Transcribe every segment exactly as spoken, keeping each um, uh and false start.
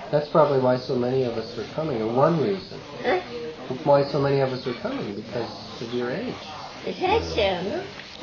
That's probably why so many of us are coming, or one reason. Huh? Why so many of us are coming, because of your age. It has to. Yeah.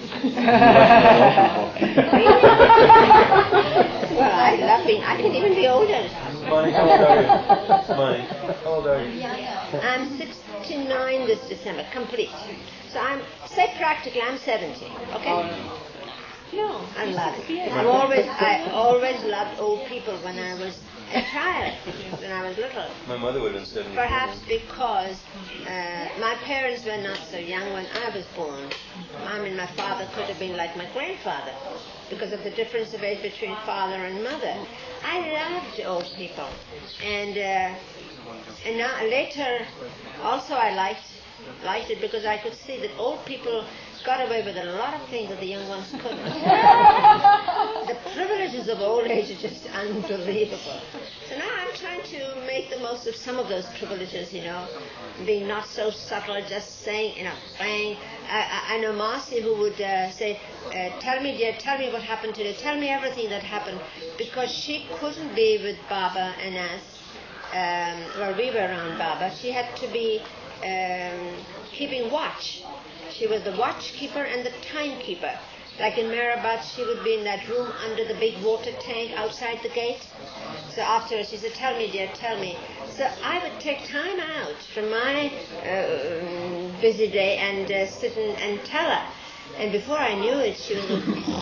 Well, I love being, I can even be older. Money, how old are you? Money, how old are you? I'm sixty-nine this December, complete. So I'm, say practically, I'm seventy, okay? No, I love it. I've always, I always loved old people when I was a child, when I was little. My mother would have been seventy. Perhaps because uh, my parents were not so young when I was born. I mean, my father could have been like my grandfather because of the difference of age between father and mother. I loved old people. And uh, and now, later, also I liked liked it because I could see that old people got away with a lot of things that the young ones couldn't. The privileges of old age are just unbelievable. So now I'm trying to make the most of some of those privileges, you know, being not so subtle, just saying, you know, bang. I, I, I know Marcy who would uh, say, uh, tell me, dear, tell me what happened today, tell me everything that happened, because she couldn't be with Baba and us. Um, well, we were around Baba. She had to be um, keeping watch. She was the watchkeeper and the timekeeper. Like in Mehrabad, she would be in that room under the big water tank outside the gate. So afterwards she said, tell me, dear, tell me. So I would take time out from my uh, busy day and uh, sit and, and tell her. And before I knew it, she was like,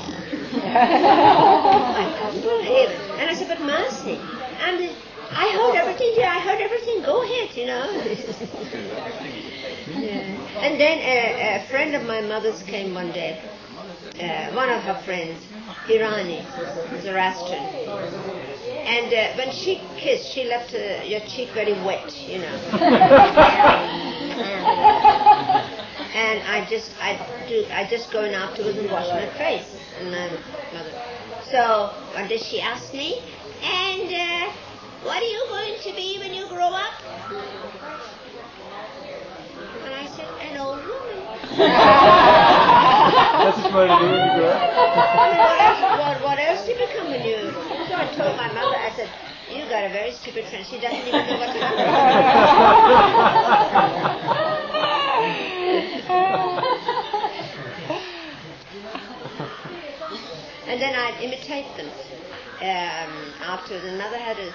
and I said, but Marcy, I'm the, I heard everything, dear, I heard everything, go ahead, you know. Yeah. And then a, a friend of my mother's came one day, uh, one of her friends, Hirani, Zoroastrian. And uh, when she kissed, she left uh, your cheek very wet, you know. And I just, I do, I just go in afterwards and wash my face. And my mother. So one day she asked me, and uh, what are you going to be when you grow up? And I said, an old woman. That's what you want to do when you grow up? I mean, what else, what, what else do you become when you... So I told my mother, I said, you got a very stupid friend. She doesn't even know what's happening. And then I'd imitate them. Um, afterwards, and mother had a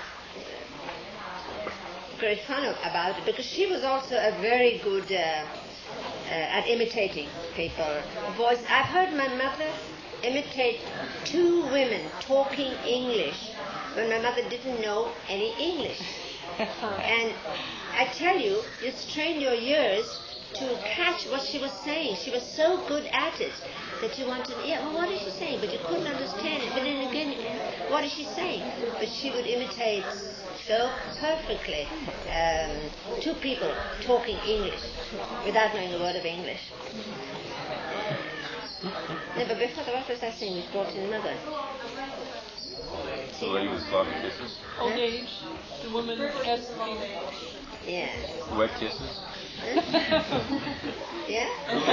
great fun about it because she was also a very good uh, uh, at imitating people. Voice. I've heard my mother imitate two women talking English when my mother didn't know any English. And I tell you, you strain your ears to catch what she was saying. She was so good at it that you wanted, yeah, well, what is she saying? But you couldn't understand it. But then again, what is she saying? But she would imitate so perfectly um, two people talking English without knowing a word of English. No, but before the what was that thing which brought in mother? The lady was talking kisses? Old age, the woman asking. Yeah. Wet kisses? Yeah?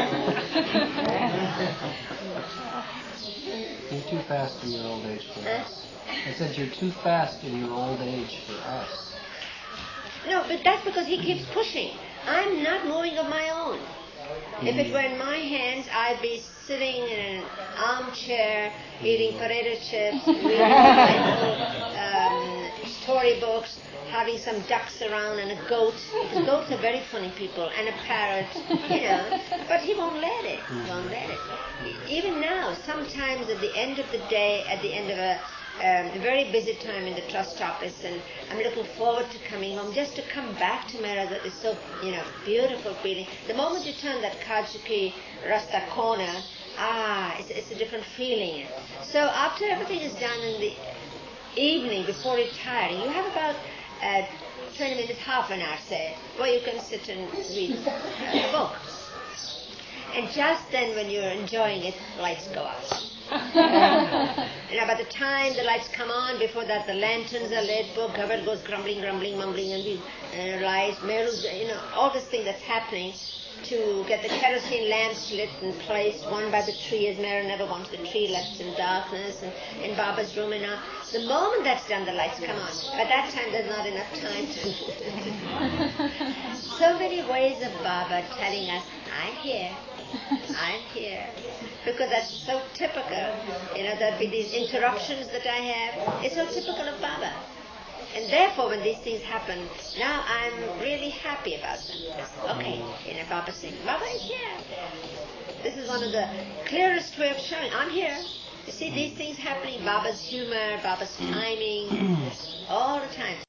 You're too fast in your old age for us. I said you're too fast in your old age for us. No, but that's because he keeps pushing. I'm not moving of my own. If it were in my hands, I'd be sitting in an armchair, eating potato chips, reading um, storybooks, having some ducks around and a goat. The goats are very funny people, and a parrot, you know. But he won't let it. He won't let it. Even now, sometimes at the end of the day, at the end of a Um, a very busy time in the trust office, and I'm looking forward to coming home, just to come back to Mehrabad. It's so, you know, beautiful feeling. The moment you turn that Kajki Rasta corner, ah, it's, it's a different feeling. So after everything is done in the evening, before retiring, you have about uh, twenty minutes, half an hour, say, where you can sit and read a book. And just then, when you're enjoying it, lights go out. You know, by the time the lights come on, before that the lanterns are lit, book cover goes grumbling, grumbling, mumbling, and we uh, rise, Meru's, you know, all this thing that's happening to get the kerosene lamps lit and placed, one by the tree, as Mary never wanted the tree left in darkness, and in Baba's room. And now, the moment that's done, the lights come on. By that time, there's not enough time to... So many ways of Baba telling us, I'm here, I'm here. Because that's so typical. You know, there'd be these interruptions that I have. It's so typical of Baba. And therefore, when these things happen, now I'm really happy about them. Okay, you know, Baba saying, Baba is here. This is one of the clearest way of showing, I'm here. You see these things happening, Baba's humor, Baba's timing, all the time.